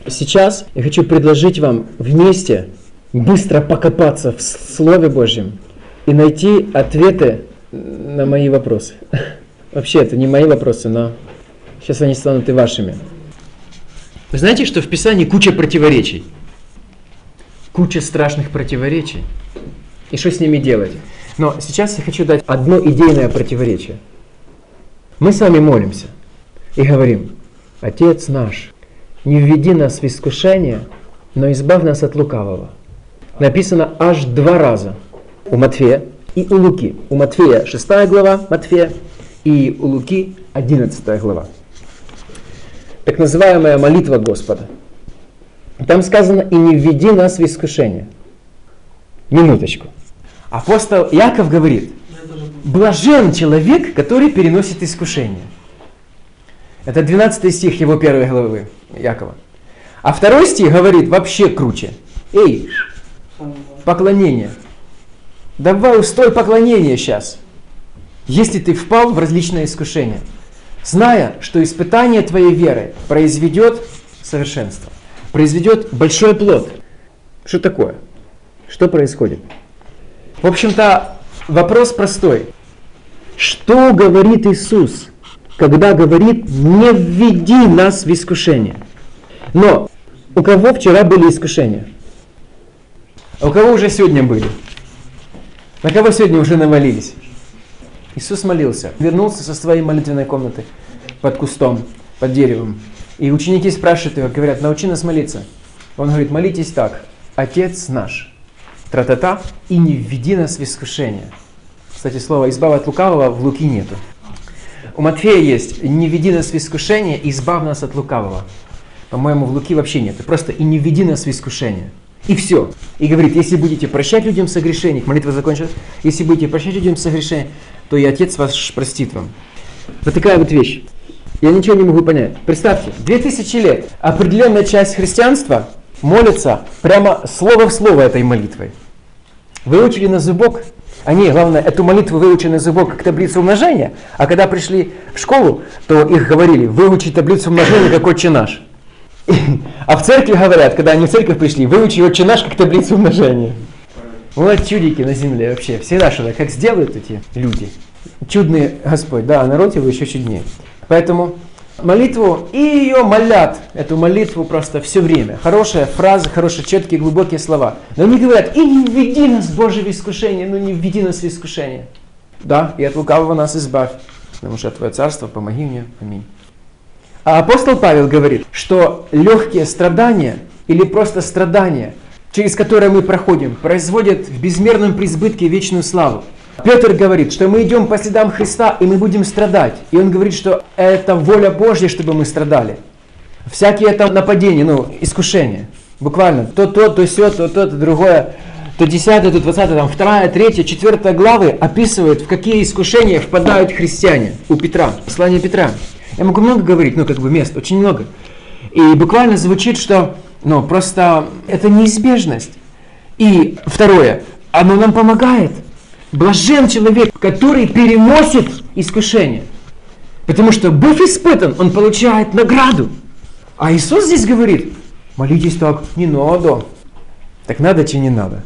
Сейчас я хочу предложить вам вместе быстро покопаться в Слове Божьем и найти ответы на мои вопросы. Вообще, это не мои вопросы, но сейчас они станут и вашими. Вы знаете, что в Писании куча противоречий? Куча страшных противоречий. И что с ними делать? Но сейчас я хочу дать одно идейное противоречие. Мы с вами молимся и говорим: Отец наш, не введи нас в искушение, но избавь нас от лукавого. Написано аж 2 раза у Матфея и у Луки. У Матфея 6 глава Матфея и у Луки 11 глава. Так называемая молитва Господа. Там сказано: и не введи нас в искушение. Минуточку. Апостол Яков говорит: блажен человек, который переносит искушение. Это 12 стих его 1 главы Якова. А 2 стих говорит вообще круче. Эй, поклонение. Давай устрой поклонение сейчас. Если ты впал в различные искушения, зная, что испытание твоей веры произведет совершенство, произведет большой плод. Что такое? Что происходит? В общем-то, вопрос простой. Что говорит Иисус, когда говорит: не введи нас в искушение? Но у кого вчера были искушения? А у кого уже сегодня были? На кого сегодня уже навалились? Иисус молился, вернулся со своей молитвенной комнаты под кустом, под деревом. И ученики спрашивают его, говорят: научи нас молиться. Он говорит: молитесь так: Отец наш, тра-та-та, и не введи нас в искушение. Кстати, слово «избавь от лукавого» в Луки нету. У Матфея есть: не введи нас в искушение, избавь нас от лукавого. По-моему, в Луки вообще нет. Просто «и не введи нас в искушение». И все. И говорит: если будете прощать людям согрешения, молитва закончилась, если будете прощать людям согрешения, то и Отец вас простит вам. Вот такая вот вещь. Я ничего не могу понять. Представьте, 2000 лет определенная часть христианства молится прямо слово в слово этой молитвой. Выучили на зубок. Они, главное, эту молитву выучили на зубок как таблицу умножения, а когда пришли в школу, то их говорили: выучи таблицу умножения как Отче наш. А в церкви говорят, когда они в церковь пришли: выучи Отче наш как таблицу умножения. Вот чудики на земле вообще. Всегда что-то, как сделают эти люди. Чудный Господь, да, а народ его еще чуднее. Поэтому молитву, и ее молят, эту молитву просто все время. Хорошая фраза, хорошие, четкие, глубокие слова. Но они говорят: и не введи нас, Боже, в искушение, ну не введи нас в искушение. Да, и от лукавого нас избавь, потому что Твое царство, помоги мне, аминь. А апостол Павел говорит, что легкие страдания или просто страдания, через которые мы проходим, производят в безмерном преизбытке вечную славу. Петр говорит, что мы идем по следам Христа, и мы будем страдать. И он говорит, что это воля Божья, чтобы мы страдали. Всякие там нападения, искушения. Буквально. То сё, то другое. То 10, то 20, там 2, 3, 4 главы описывают, в какие искушения впадают христиане у Петра. Послание Петра. Я могу много говорить, мест, очень много. И буквально звучит, что просто это неизбежность. И второе, оно нам помогает. Блажен человек, который переносит искушение. Потому что, быв испытан, он получает награду. А Иисус здесь говорит: молитесь так, не надо. Так надо, чи не надо?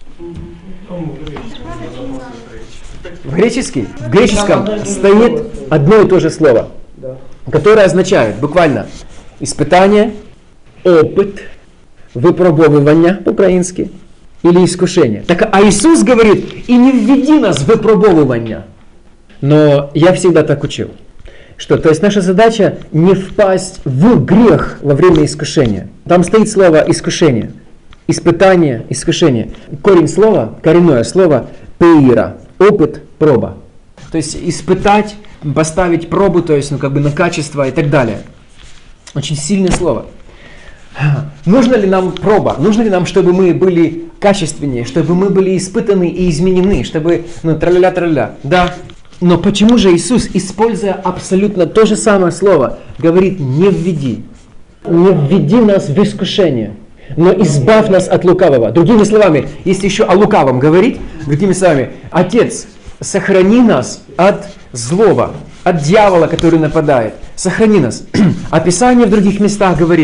В греческом стоит одно и то же слово, которое означает буквально испытание, опыт, выпробовывание по-украински или искушение. Так, а Иисус говорит: и не введи нас в выпробовывание. Но я всегда так учил, что то есть наша задача не впасть в грех во время искушения. Там стоит слово искушение, испытание, искушение. Коренное слово пеира, опыт, проба. То есть испытать, поставить пробу, то есть на качество и так далее. Очень сильное слово. Нужна ли нам проба? Нужно ли нам, чтобы мы были качественнее, чтобы мы были испытаны и изменены, чтобы, тра-ля-ля-тра-ля. Да. Но почему же Иисус, используя абсолютно то же самое слово, говорит: не введи нас в искушение, но избавь нас от лукавого. Другими словами, если еще о лукавом говорить, другими словами: Отец, сохрани нас от злого, от дьявола, который нападает. Сохрани нас. А Писание в других местах говорит,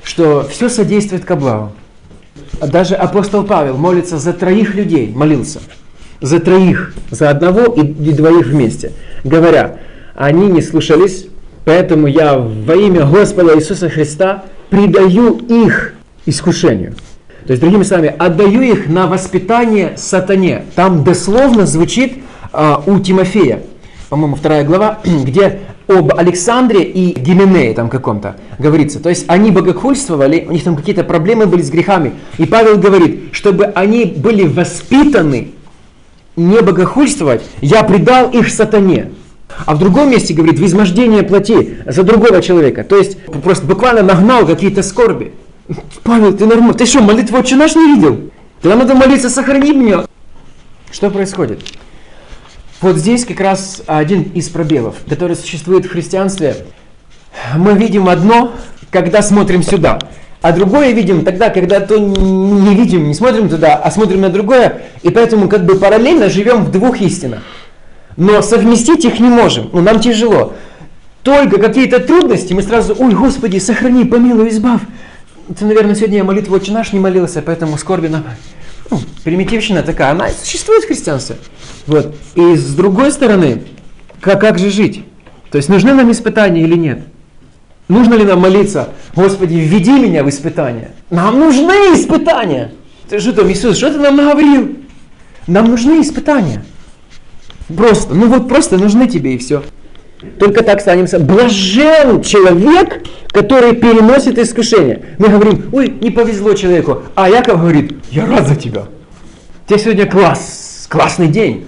что все содействует ко благу. Даже апостол Павел молится за 3 людей, молился. За 3, за одного и 2 вместе. Говоря, они не слушались, поэтому я во имя Господа Иисуса Христа предаю их искушению. То есть, другими словами, отдаю их на воспитание сатане. Там дословно звучит у Тимофея, по-моему, 2 глава, где об Александре и Гименее там каком-то говорится. То есть они богохульствовали, у них там какие-то проблемы были с грехами. И Павел говорит, чтобы они были воспитаны не богохульствовать, я предал их сатане. А в другом месте говорит, в измождение плоти за другого человека. То есть просто буквально нагнал какие-то скорби. Павел, ты нормально? Ты что, молитву «Отче наш» не видел? Тогда надо молиться, сохрани меня. Что происходит? Вот здесь как раз один из пробелов, который существует в христианстве. Мы видим одно, когда смотрим сюда, а другое видим тогда, когда то не видим, не смотрим туда, а смотрим на другое, и поэтому как бы параллельно живем в 2 истинах. Но совместить их не можем, нам тяжело. Только какие-то трудности, мы сразу, ой, Господи, сохрани, помилуй, избавь. Ты, наверное, сегодня я молитву «Отче наш» не молился, поэтому скорби на... примитивщина такая, она существует в христианстве. Вот. И с другой стороны, как же жить? То есть нужны нам испытания или нет? Нужно ли нам молиться, Господи, введи меня в испытания? Нам нужны испытания! Ты что там, Иисус, что ты нам наговорил? Нам нужны испытания. Просто, просто нужны тебе и все. Только так станемся. Блажен человек, который переносит искушение. Мы говорим, ой, не повезло человеку. А Яков говорит, я рад за тебя. У тебя сегодня классный день.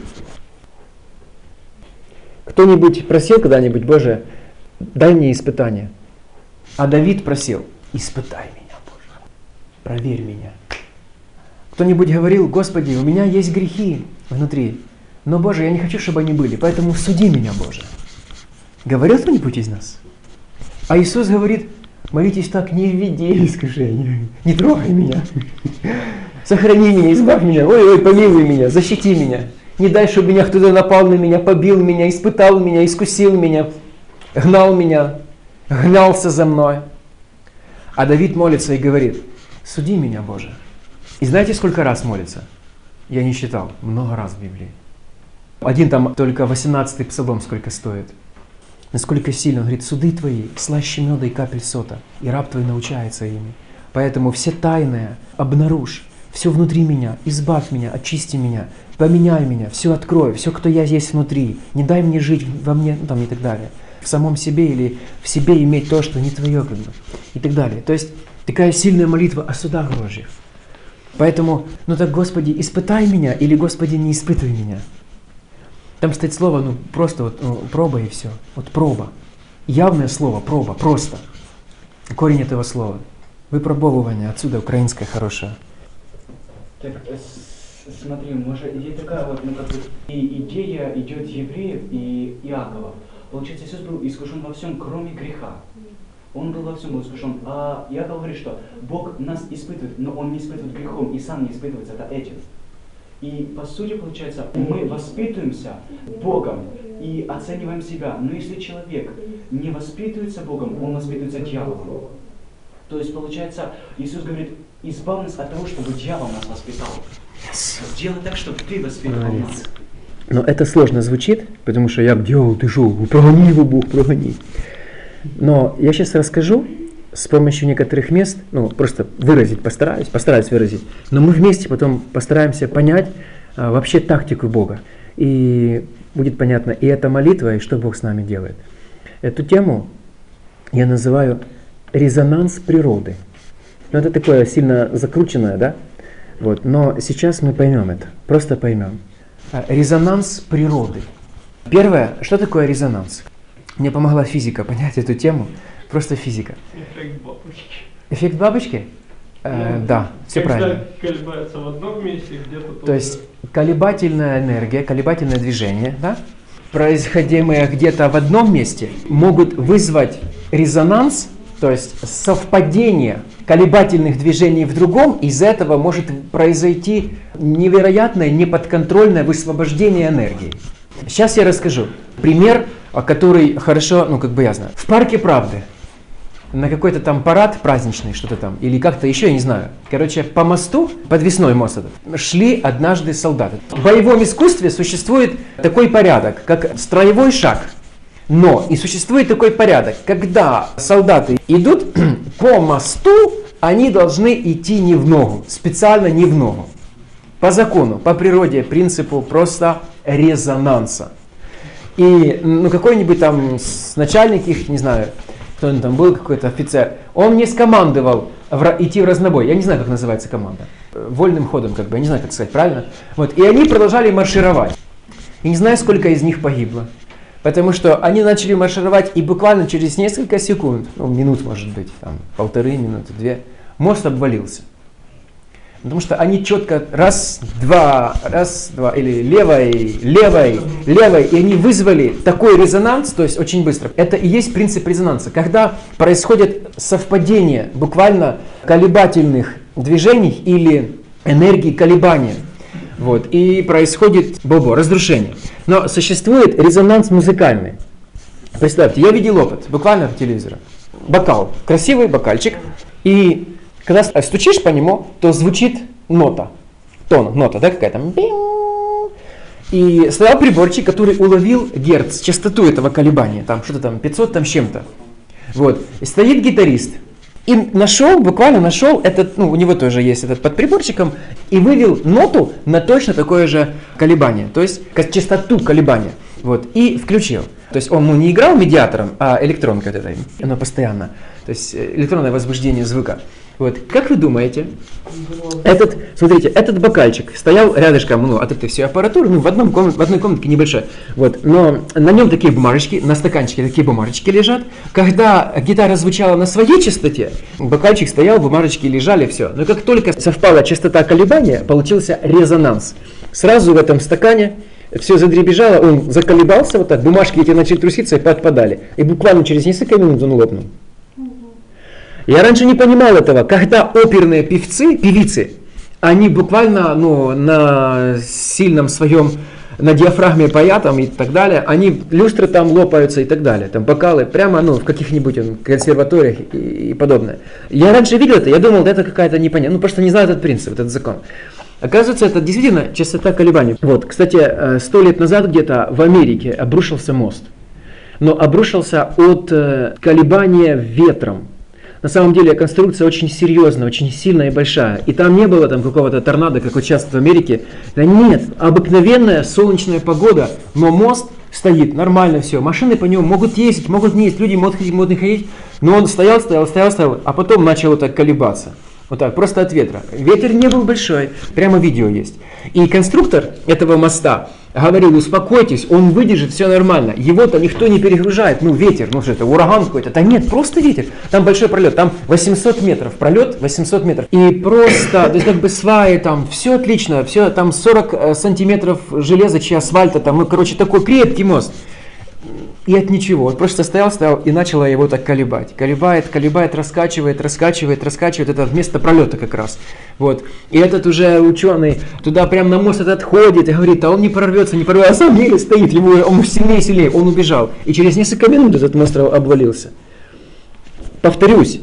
Кто-нибудь просил когда-нибудь, Боже, дай мне испытание. А Давид просил, испытай меня, Боже, проверь меня. Кто-нибудь говорил, Господи, у меня есть грехи внутри, но, Боже, я не хочу, чтобы они были, поэтому суди меня, Боже. Говорил кто-нибудь из нас? А Иисус говорит, молитесь так, не введи искушение, не трогай меня. Сохрани меня, избавь меня, ой, помилуй меня, защити меня. Не дай, чтобы меня кто-то напал на меня, побил меня, испытал меня, искусил меня, гнал меня, гнался за мной. А Давид молится и говорит, суди меня, Боже. И знаете, сколько раз молится? Я не считал, много раз в Библии. Один там только 18-й псалом сколько стоит. Насколько сильно, он говорит, суды твои слаще меда и капель сота, и раб твой научается ими. Поэтому все тайное обнаружь, все внутри меня, избавь меня, очисти меня, поменяй меня, все открой, все, кто я есть внутри, не дай мне жить во мне, и так далее. В самом себе или в себе иметь то, что не твое, и так далее. То есть такая сильная молитва о судах Божьих. Поэтому, так, Господи, испытай меня, или, Господи, не испытывай меня. Там стоит слово, просто проба и все. Вот проба. Явное слово, проба, просто. Корень этого слова. Выпробовывание, отсюда украинское хорошее. Так, смотри, может, есть такая идея идет евреев и Иакова. Получается, Иисус был искушен во всем, кроме греха. Он был во всем был искушен. А Иаков говорит, что Бог нас испытывает, но Он не испытывает грехом, и сам не испытывается это этим. И по сути, получается, мы воспитываемся Богом и оцениваем себя. Но если человек не воспитывается Богом, он воспитывается дьяволом. То есть, получается, Иисус говорит, избавь нас от того, чтобы дьявол нас воспитал. Сделай так, чтобы ты воспитывал нас. Но это сложно звучит, потому что я дьявол, ты шо, прогони его, Бог, прогони. Но я сейчас расскажу с помощью некоторых мест, просто выразить, постараюсь выразить. Но мы вместе потом постараемся понять вообще тактику Бога. И будет понятно и эта молитва, и что Бог с нами делает. Эту тему я называю резонанс природы. Это такое сильно закрученное, да? Вот. Но сейчас мы поймем это, просто поймем. Резонанс природы. Первое, что такое резонанс? Мне помогла физика понять эту тему. Просто физика. Эффект бабочки. Эффект бабочки? Да, все правильно. Когда колебается в одном месте, где-то... То есть колебательная энергия, колебательное движение, да, происходимые где-то в одном месте, могут вызвать резонанс, то есть совпадение колебательных движений в другом, из этого может произойти невероятное, неподконтрольное высвобождение энергии. Сейчас я расскажу пример, который хорошо, я знаю. В парке Правды на какой-то там парад праздничный, что-то там, или как-то еще, я не знаю. Короче, по мосту, подвесной мост этот, шли однажды солдаты. В боевом искусстве существует такой порядок, как строевой шаг. Но и существует такой порядок, когда солдаты идут по мосту, они должны идти не в ногу, специально не в ногу. По закону, по природе, принципу просто резонанса. И какой-нибудь там начальник их, не знаю, кто он там был, какой-то офицер, он мне скомандовал идти в разнобой. Я не знаю, как называется команда. Вольным ходом, как бы, я не знаю, как сказать правильно. Вот. И они продолжали маршировать. И не знаю, сколько из них погибло. Потому что они начали маршировать, и буквально через несколько секунд, минут, может быть, там, 1,5 минуты, 2, мост обвалился. Потому что они четко раз, два, или левой, и они вызвали такой резонанс, то есть очень быстро. Это и есть принцип резонанса. Когда происходит совпадение буквально колебательных движений или энергии колебания, вот, и происходит разрушение. Но существует резонанс музыкальный. Представьте, я видел опыт, буквально в телевизоре. Бокал, красивый бокальчик, и когда стучишь по нему, то звучит нота, нота, да, какая-то. И стоял приборчик, который уловил герц, частоту этого колебания, там что-то там 500 там с чем-то. Вот. И стоит гитарист. И буквально нашел этот, у него тоже есть этот под приборчиком, и вывел ноту на точно такое же колебание, то есть частоту колебания. Вот. И включил. То есть он не играл медиатором, а электронкой вот этой, оно постоянно. То есть электронное возбуждение звука. Вот. Как вы думаете, этот бокальчик стоял рядышком от этой всей аппаратуры, в одной комнатке небольшой. Вот. Но на нем такие бумажечки, на стаканчике такие бумажечки лежат. Когда гитара звучала на своей частоте, бокальчик стоял, бумажечки лежали, все. Но как только совпала частота колебания, получился резонанс. Сразу в этом стакане все задребезжало, он заколебался вот так, бумажки эти начали труситься и подпадали. И буквально через несколько минут он лопнул. Я раньше не понимал этого, когда оперные певицы, они буквально на сильном своем, на диафрагме поят там, и так далее, они люстры там лопаются и так далее, там бокалы прямо в каких-нибудь консерваториях и подобное. Я раньше видел это, я думал, это какая-то непонятная, просто не знаю этот принцип, этот закон. Оказывается, это действительно частота колебаний. Вот, кстати, 100 лет назад где-то в Америке обрушился мост, но обрушился от колебания ветром. На самом деле конструкция очень серьезная, очень сильная и большая. И там не было какого-то торнадо, как вот часто в Америке. Да нет, обыкновенная солнечная погода, но мост стоит, нормально все. Машины по нему могут ездить, могут не ездить, люди могут не ходить. Но он стоял, а потом начал вот так колебаться. Вот так, просто от ветра. Ветер не был большой, прямо видео есть. И конструктор этого моста говорил, успокойтесь, он выдержит, все нормально. Его-то никто не перегружает, ветер, что это, ураган какой-то. Да нет, просто ветер. Там большой пролет, там 800 метров, пролет 800 метров. И просто, то есть сваи там, все отлично, все там 40 сантиметров железа, асфальта, там, такой крепкий мост. И от ничего, вот просто стоял и начало его так колебать. Колебает, раскачивает, это вместо пролета как раз. Вот. И этот уже ученый туда прям на мост этот ходит и говорит, он не прорвется, а сам еле стоит, он сильнее, он убежал. И через несколько минут этот мост обвалился. Повторюсь,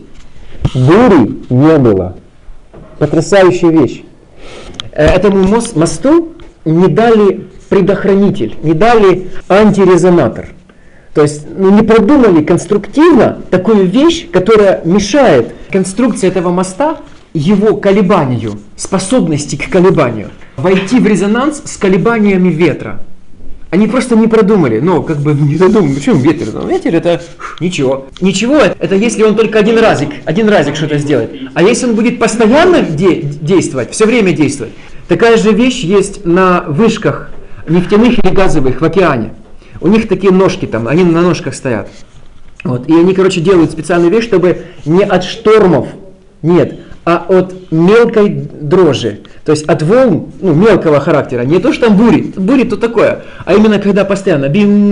бури не было. Потрясающая вещь. Этому мосту не дали предохранитель, не дали антирезонатор. То есть не продумали конструктивно такую вещь, которая мешает конструкции этого моста, его колебанию, способности к колебанию, войти в резонанс с колебаниями ветра. Они просто не продумали, не додумали, почему ветер? Ветер это ничего. Ничего, это если он только один разик что-то сделает. А если он будет постоянно действовать, все время действовать, такая же вещь есть на вышках нефтяных или газовых в океане. У них такие ножки там, они на ножках стоят. Вот. И они, делают специальную вещь, чтобы не от штормов, нет, а от мелкой дрожи. То есть от волн, мелкого характера. Не то, что там бури то такое, а именно когда постоянно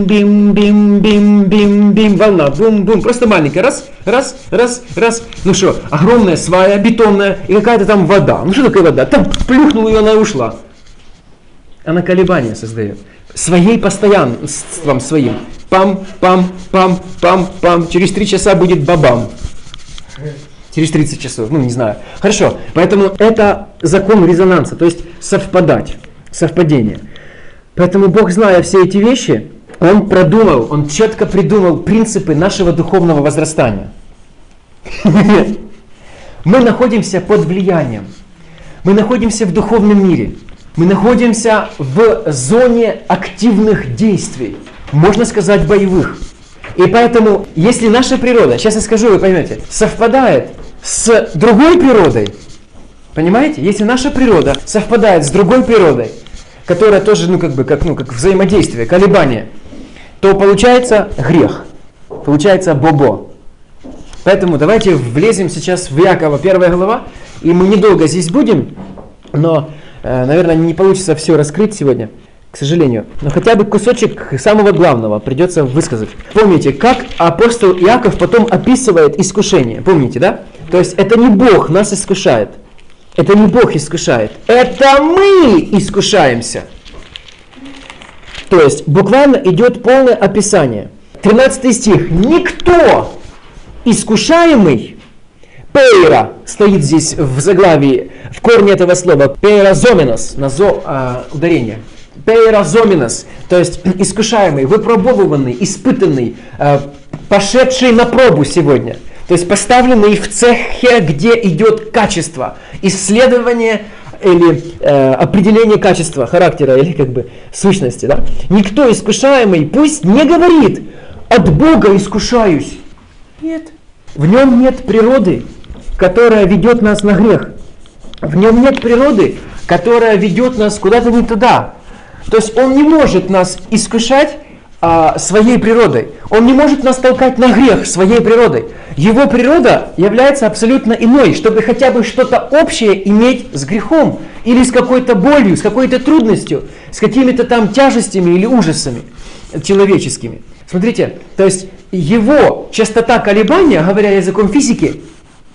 бим-бим-бим-бим-бим-бим, волна, бум-бум, просто маленькая, раз. Огромная свая бетонная и какая-то там вода. Что такое вода? Там плюхнула и она ушла. Она колебания создает. Своей постоянством своим. Пам-пам-пам-пам-пам. Через 3 часа будет бабам. Через 30 часов, ну не знаю. Хорошо, поэтому это закон резонанса, то есть совпадать, совпадение. Поэтому Бог, зная все эти вещи, Он продумал, Он четко придумал принципы нашего духовного возрастания. Мы находимся под влиянием, мы находимся в духовном мире, мы находимся в зоне активных действий, можно сказать боевых. И поэтому, если наша природа, сейчас я скажу, вы поймете, совпадает с другой природой, понимаете? Если наша природа совпадает с другой природой, которая тоже, как взаимодействие, колебание, то получается грех, получается бобо. Поэтому давайте влезем сейчас в Иакова 1 глава, и мы недолго здесь будем, но, наверное, не получится все раскрыть сегодня, к сожалению. Но хотя бы кусочек самого главного придется высказать. Помните, как апостол Иаков потом описывает искушение, помните, да? То есть это не Бог нас искушает, это не Бог искушает, это мы искушаемся. То есть буквально идет полное описание. 13 стих. Никто искушаемый, пейра, стоит здесь в заглавии, в корне этого слова, пейразоменос, на зо ударение. Пейразоменос, то есть искушаемый, выпробованный, испытанный, пошедший на пробу сегодня. То есть поставленный в цехе, где идет качество, исследование или определение качества, характера или сущности. Да? Никто искушаемый пусть не говорит: от Бога искушаюсь. Нет. В нем нет природы, которая ведет нас на грех. В нем нет природы, которая ведет нас куда-то не туда. То есть он не может нас искушать своей природой. Он не может нас толкать на грех своей природой. Его природа является абсолютно иной, чтобы хотя бы что-то общее иметь с грехом, или с какой-то болью, с какой-то трудностью, с какими-то там тяжестями или ужасами человеческими. Смотрите, то есть его частота колебания, говоря языком физики,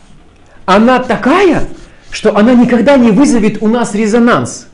она такая, что она никогда не вызовет у нас резонанс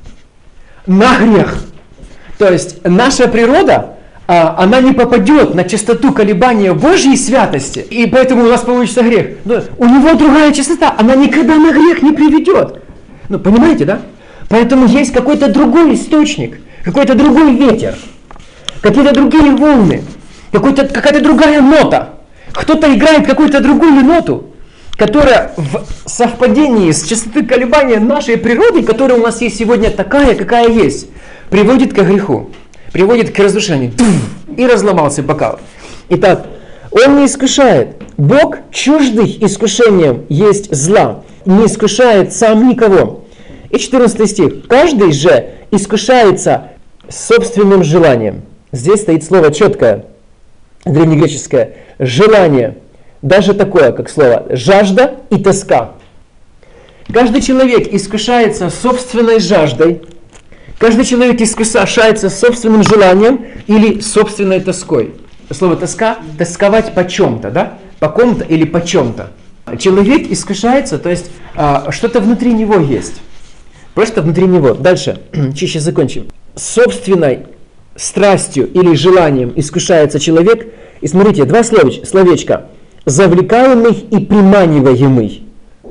на грех. То есть наша природа, она не попадет на частоту колебания Божьей святости, и поэтому у нас получится грех. Но у него другая частота, она никогда на грех не приведет. Ну, понимаете, да? Поэтому есть какой-то другой источник, какой-то другой ветер, какие-то другие волны, какая-то другая нота. Кто-то играет какую-то другую ноту, которая в совпадении с частотой колебания нашей природы, которая у нас есть сегодня такая, какая есть, приводит к греху, приводит к разрушению. И разломался бокал. Итак, он не искушает. Бог чуждый искушением есть зла, не искушает сам никого. И 14 стих. Каждый же искушается собственным желанием. Здесь стоит слово четкое, древнегреческое, желание. Даже такое, как слово жажда и тоска. Каждый человек искушается собственной жаждой. Каждый человек искушается собственным желанием или собственной тоской. Слово тоска, тосковать по чем-то, да? По ком-то или по чем-то. Человек искушается, то есть что-то внутри него есть. Просто внутри него. Дальше, чище закончим. Собственной страстью или желанием искушается человек. И смотрите, два словечка. Завлекаемый и приманиваемый.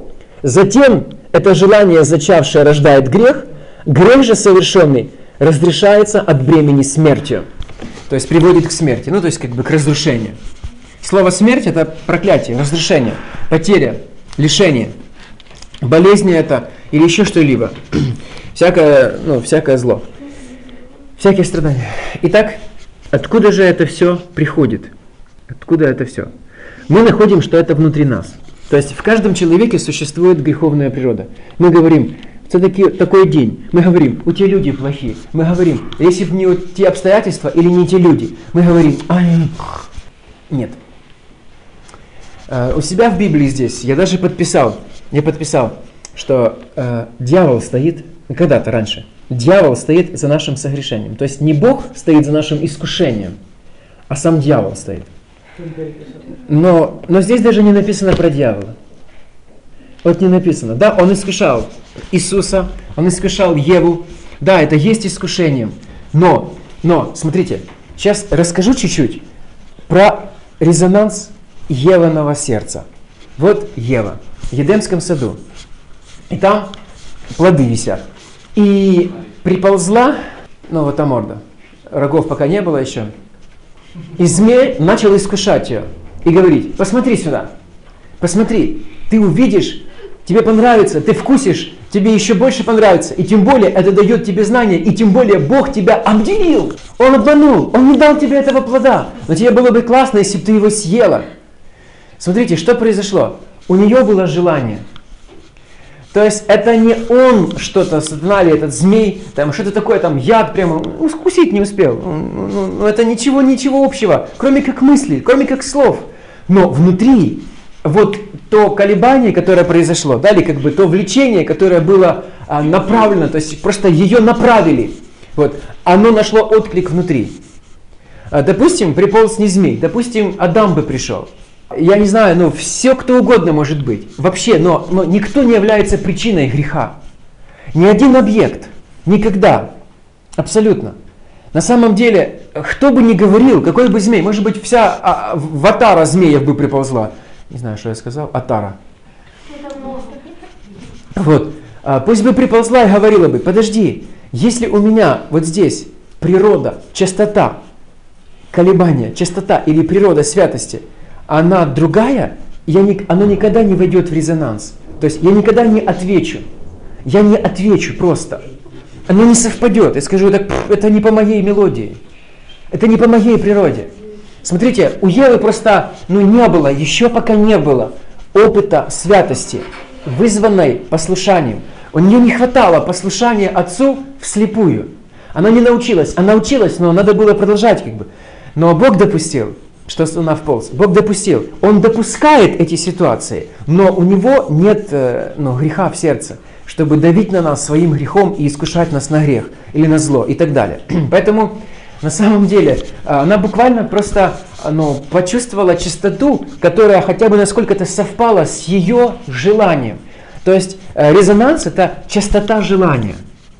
Затем это желание, зачавшее, рождает грех. Грех же совершенный разрешается от бремени смертью. То есть приводит к смерти, ну то есть к разрушению. Слово смерть это проклятие, разрушение, потеря, лишение. Болезни это или еще что-либо. Всякое зло. Всякие страдания. Итак, откуда же это все приходит? Откуда это все? Мы находим, что это внутри нас. То есть в каждом человеке существует греховная природа. Мы говорим, все-таки такой день. Мы говорим, у те люди плохие. Мы говорим, если бы не те обстоятельства или не те люди. Мы говорим, нет. У себя в Библии здесь я даже подписал, что дьявол стоит, когда-то раньше, дьявол стоит за нашим согрешением. То есть не Бог стоит за нашим искушением, а сам дьявол стоит. Но здесь даже не написано про дьявола. Вот не написано. Да, он искушал Иисуса, он искушал Еву. Да, это есть искушением. Но, смотрите, сейчас расскажу чуть-чуть про резонанс Евиного сердца. Вот Ева в Едемском саду. И там плоды висят. И приползла, ну вот та морда, рогов пока не было еще. И змей начал искушать ее и говорить: посмотри сюда, посмотри, ты увидишь, тебе понравится, ты вкусишь, тебе еще больше понравится. И тем более это дает тебе знания, и тем более Бог тебя обделил. Он обманул, Он не дал тебе этого плода. Но тебе было бы классно, если бы ты его съела. Смотрите, что произошло. У нее было желание. То есть это не он что-то, сатана или этот змей, там что-то такое, там яд прямо, вкусить не успел. Это ничего общего, кроме как мысли, кроме как слов. Но внутри вот то колебание, которое произошло, да, или как бы то влечение, которое было направлено, то есть просто ее направили, вот, оно нашло отклик внутри. Допустим, приполз не змей, допустим, Адам бы пришел. Я не знаю, все кто угодно может быть. Вообще, но никто не является причиной греха. Ни один объект. Никогда. Абсолютно. На самом деле, кто бы ни говорил, какой бы змей, может быть, вся ватара змеев бы приползла. Не знаю, что я сказал. Атара. Вот. Пусть бы приползла и говорила бы: подожди, если у меня вот здесь природа, частота, колебания, частота или природа святости, она другая, она никогда не войдет в резонанс. То есть я никогда не отвечу. Я не отвечу просто. Оно не совпадет. Я скажу: так, это не по моей мелодии. Это не по моей природе. Смотрите, у Евы просто не было, еще пока не было опыта святости, вызванной послушанием. У нее не хватало послушания Отцу вслепую. Она не научилась. Она училась, но надо было продолжать как бы. Но Бог допустил, что она вполз. Бог допустил. Он допускает эти ситуации, но у него нет греха в сердце, чтобы давить на нас своим грехом и искушать нас на грех или на зло и так далее. Поэтому на самом деле она буквально просто почувствовала чистоту, которая хотя бы насколько-то совпала с ее желанием. То есть резонанс — это частота желания.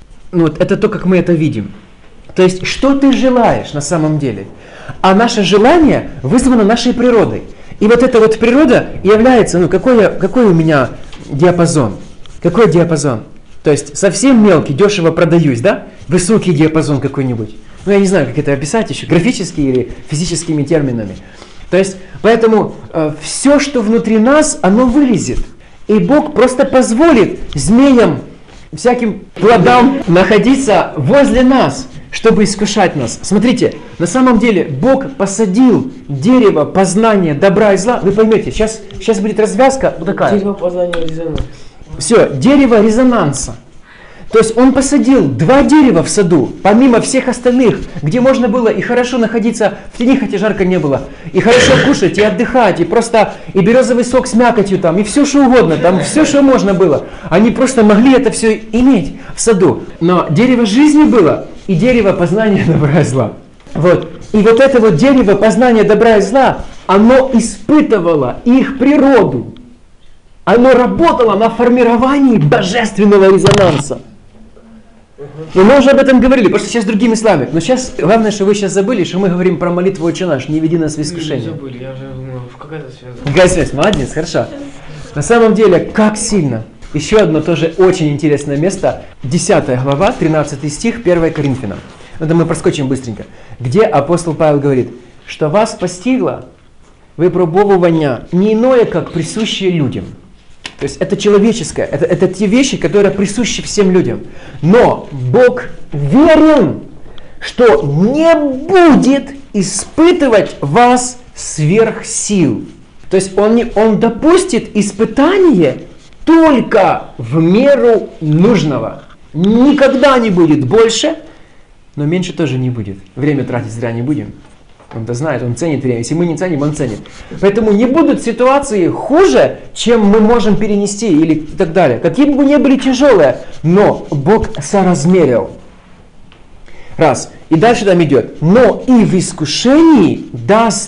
Это то, как мы это видим. То есть, что ты желаешь на самом деле? А наше желание вызвано нашей природой. И вот эта вот природа является, какой у меня диапазон? Какой диапазон? То есть, совсем мелкий, дешево продаюсь, да? Высокий диапазон какой-нибудь. Я не знаю, как это описать еще, графически или физическими терминами. То есть, поэтому все, что внутри нас, оно вылезет. И Бог просто позволит змеям, всяким плодам находиться возле нас, чтобы искушать нас. Смотрите, на самом деле Бог посадил дерево познания добра и зла. Вы поймете, сейчас будет развязка вот такая. Дерево познания резонанса. Все, дерево резонанса. То есть Он посадил 2 дерева в саду, помимо всех остальных, где можно было и хорошо находиться в тени, хотя жарко не было, и хорошо кушать, и отдыхать, и просто и березовый сок с мякотью там, и все что угодно, там все, что можно было. Они просто могли это все иметь в саду. Но дерево жизни было, и дерево познания добра и зла. Вот. И вот это вот дерево познания добра и зла, оно испытывало их природу. Оно работало на формировании божественного резонанса. И мы уже об этом говорили, просто сейчас другими словами. Но сейчас, главное, что вы сейчас забыли, что мы говорим про молитву «Отче наш», не веди нас в искушение. Не забыли, я уже думал, какая это связь. Какая связь? Молодец, хорошо. На самом деле, как сильно. Еще одно тоже очень интересное место. 10 глава, 13 стих, 1 Коринфянам. Это мы проскочим быстренько. Где апостол Павел говорит, что вас постигло выпробовывание не иное, как присущее людям. То есть это человеческое, это те вещи, которые присущи всем людям. Но Бог верен, что не будет испытывать вас сверх сил. То есть Он допустит испытание только в меру нужного. Никогда не будет больше, но меньше тоже не будет. Время тратить зря не будем. Он-то знает, Он ценит время. Если мы не ценим, Он ценит. Поэтому не будут ситуации хуже, чем мы можем перенести или так далее. Какие бы ни были тяжелые, но Бог соразмерил. Раз. И дальше там идет. Но и в искушении даст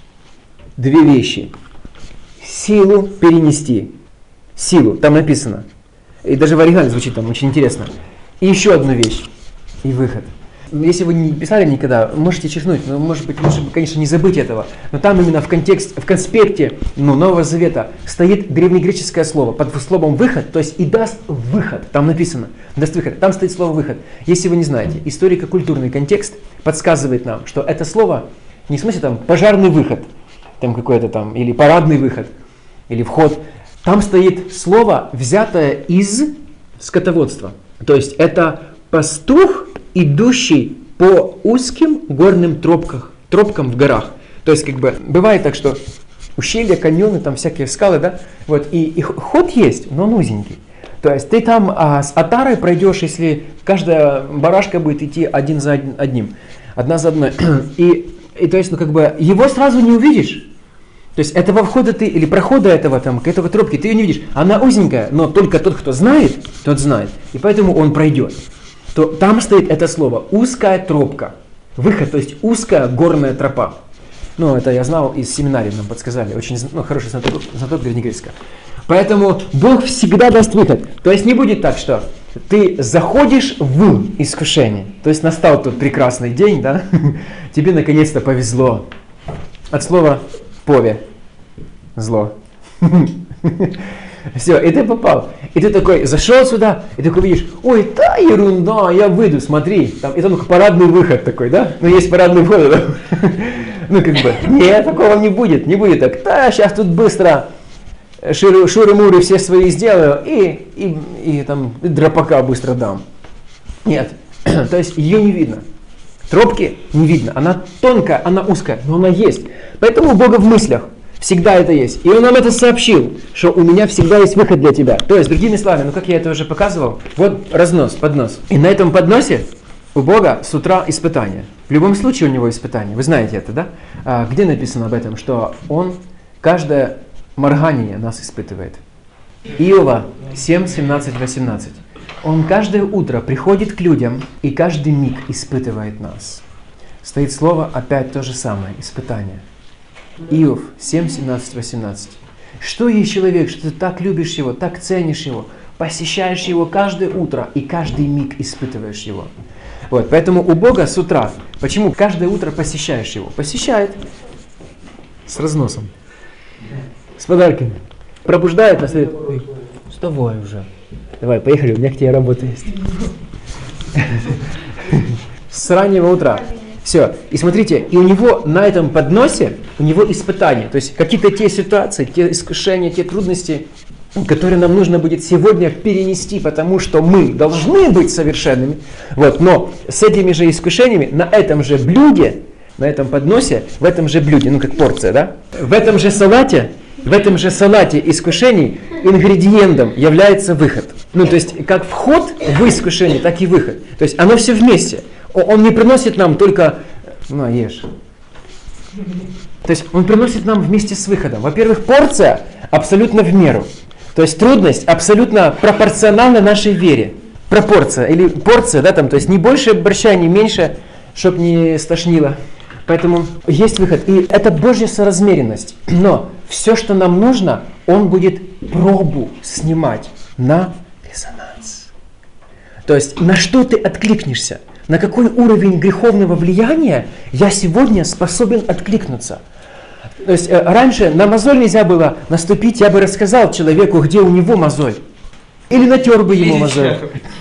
2 вещи. Силу перенести. Силу. Там написано. И даже в оригинале звучит там очень интересно. И еще одну вещь. И выход. если вы не писали никогда, можете черкнуть, но, может быть, лучше, конечно, не забыть этого. Но там именно в конспекте Нового Завета стоит древнегреческое слово под словом «выход», то есть «и даст выход». Там написано «даст выход». Там стоит слово «выход». Если вы не знаете, историко-культурный контекст подсказывает нам, что это слово не в смысле там пожарный выход, там какой-то там, или парадный выход, или вход. Там стоит слово, взятое из скотоводства. То есть это пастух, идущий по узким горным тропкам в горах. То есть как бы бывает так, что ущелья, каньоны, там всякие скалы, да, вот, и ход есть, но он узенький. То есть ты там с отарой пройдешь, если каждая барашка будет идти один за одним, одна за одной. И то есть, ну как бы его сразу не увидишь. То есть этого входа ты, или прохода этого тропки ты ее не видишь. Она узенькая, но только тот, кто знает, тот знает. И поэтому он пройдет. То там стоит это слово «узкая тропка». Выход, то есть узкая горная тропа. Ну, это я знал из семинарии, нам подсказали. Очень хороший знаток древнегреческого. Поэтому Бог всегда даст выход. То есть не будет так, что ты заходишь в искушение. То есть настал тот прекрасный день, да? Тебе наконец-то повезло. От слова «пове» – зло. Все, и ты попал. И ты такой зашел сюда, и такой видишь, ой, та ерунда, я выйду, смотри. Там, и там парадный выход такой, да? Ну, есть парадный вход, да? Ну, как бы, нет, такого не будет так. Да, сейчас тут быстро шуры-муры все свои сделаю, и там драпака быстро дам. Нет, то есть ее не видно. Тропки не видно, она тонкая, она узкая, но она есть. Поэтому у Бога в мыслях всегда это есть. И Он нам это сообщил, что у меня всегда есть выход для тебя. То есть, другими словами, ну как я это уже показывал, вот поднос. И на этом подносе у Бога с утра испытание. В любом случае у Него испытание. Вы знаете это, да? Где написано об этом, что Он каждое моргание нас испытывает. Иова 7, 17, 18. Он каждое утро приходит к людям и каждый миг испытывает нас. Стоит слово опять то же самое, испытание. Иов 7, 17, 18. Что есть человек, что ты так любишь его, так ценишь его, посещаешь его каждое утро и каждый миг испытываешь его. Вот, поэтому у Бога с утра, почему каждое утро посещаешь его? Посещает с разносом, с подарками. Пробуждает нас и говорит, вставай уже. Давай, поехали, у меня к тебе работа есть. С раннего утра. Все. И смотрите, и у него на этом подносе, у него испытания. То есть какие-то те ситуации, те искушения, те трудности, которые нам нужно будет сегодня перенести, потому что мы должны быть совершенными. Вот. Но с этими же искушениями на этом же блюде, на этом подносе, в этом же блюде, ну как порция, да? В этом же салате искушений ингредиентом является выход. Ну, то есть, как вход в искушение, так и выход. То есть, оно все вместе. Он не приносит нам только, ешь. То есть, он приносит нам вместе с выходом. Во-первых, порция абсолютно в меру. То есть, трудность абсолютно пропорциональна нашей вере. Пропорция или порция, да, там, то есть, не больше борща, не меньше, чтоб не стошнило. Поэтому есть выход. И это Божья соразмеренность. Но все, что нам нужно, Он будет пробу снимать на резонанс. То есть, на что ты откликнешься? На какой уровень греховного влияния я сегодня способен откликнуться? То есть, раньше на мозоль нельзя было наступить, я бы рассказал человеку, где у него мозоль. Или натер бы ему мозоль.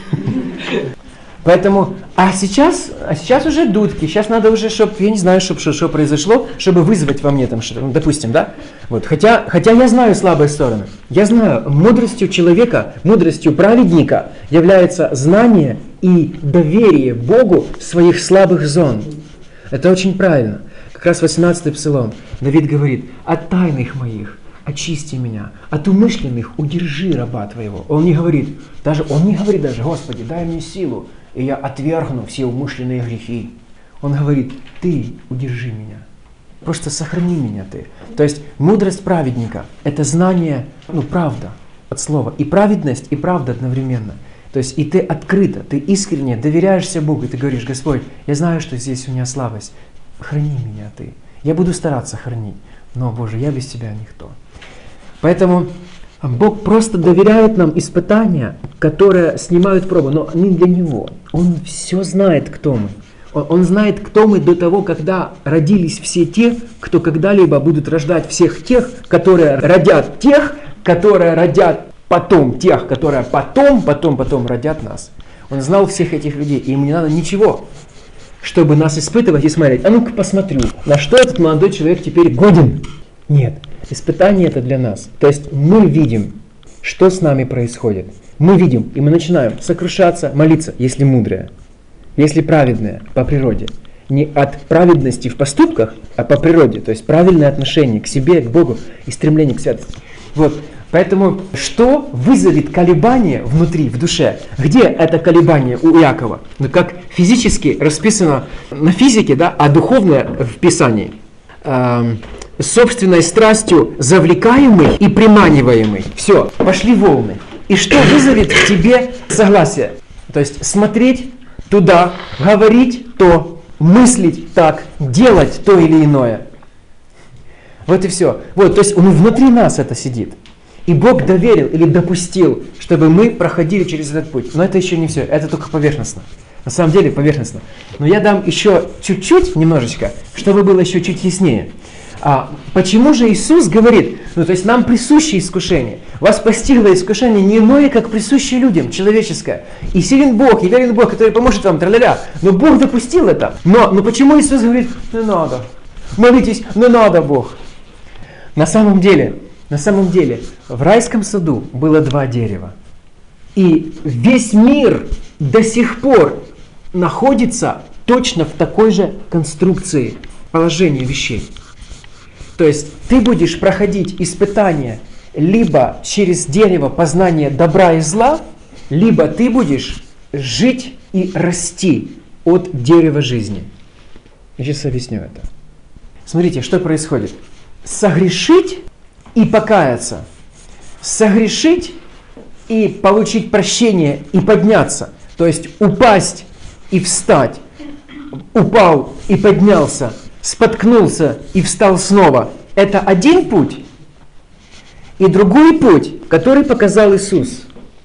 Поэтому, а сейчас уже дудки, сейчас надо уже, чтобы, я не знаю, что произошло, чтобы вызвать во мне там что-то, допустим, да? Вот, хотя я знаю слабые стороны. Я знаю, мудростью человека, мудростью праведника является знание и доверие Богу своих слабых зон. Это очень правильно. Как раз 18-й псалом. Давид говорит, от тайных моих очисти меня, от умышленных удержи раба твоего. Он не говорит даже, Господи, дай мне силу, и я отвергну все умышленные грехи. Он говорит, ты удержи меня. Просто сохрани меня ты. То есть мудрость праведника – это знание, правда от слова. И праведность, и правда одновременно. То есть и ты открыто, ты искренне доверяешься Богу, и ты говоришь, Господь, я знаю, что здесь у меня слабость. Храни меня ты. Я буду стараться хранить. Но, Боже, я без Тебя никто. Поэтому Бог просто доверяет нам испытания, которые снимают пробу, но не для Него. Он все знает, кто мы. Он знает, кто мы до того, когда родились все те, кто когда-либо будут рождать всех тех, которые родят тех, которые родят потом тех, которые потом родят нас. Он знал всех этих людей, и ему не надо ничего, чтобы нас испытывать и смотреть. А ну-ка посмотрю, на что этот молодой человек теперь годен. Нет, испытание это для нас. То есть мы видим, что с нами происходит. Мы видим, и мы начинаем сокрушаться, молиться, если мудрые, если праведные по природе. Не от праведности в поступках, а по природе. То есть правильное отношение к себе, к Богу и стремление к святости. Вот. Поэтому что вызовет колебание внутри, в душе? Где это колебание у Иакова? Ну, как физически расписано на физике, да, а духовное в Писании. Собственной страстью завлекаемый и приманиваемый. Все, пошли волны. И что вызовет в тебе согласие? То есть смотреть туда, говорить то, мыслить так, делать то или иное. Вот и все. Вот, то есть внутри нас это сидит. И Бог доверил или допустил, чтобы мы проходили через этот путь. Но это еще не все, это только поверхностно. На самом деле поверхностно. Но я дам еще чуть-чуть, немножечко, чтобы было еще чуть яснее. Почему же Иисус говорит, то есть нам присуще искушение. Вас постигло искушение не иное, как присущее людям, человеческое. И силен Бог, и верен Бог, который поможет вам, тра-ля-ля. Но Бог допустил это. Но почему Иисус говорит, не надо, молитесь, не надо, Бог. На самом деле, в райском саду было 2 дерева. И весь мир до сих пор находится точно в такой же конструкции, положении вещей. То есть ты будешь проходить испытания либо через дерево познания добра и зла, либо ты будешь жить и расти от дерева жизни. Я сейчас объясню это. Смотрите, что происходит. Согрешить и покаяться. Согрешить и получить прощение и подняться. То есть упасть и встать. Упал и поднялся. Споткнулся и встал снова. Это один путь. И другой путь, который показал Иисус.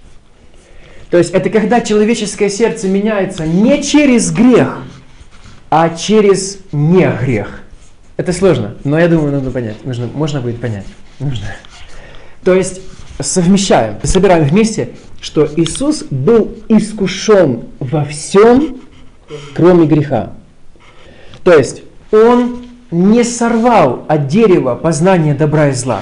То есть это когда человеческое сердце меняется не через грех, а через не грех. Это сложно, но я думаю, нужно понять. Можно будет понять. Нужно. То есть совмещаем, собираем вместе, что Иисус был искушен во всем, кроме греха. То есть Он не сорвал от дерева познания добра и зла.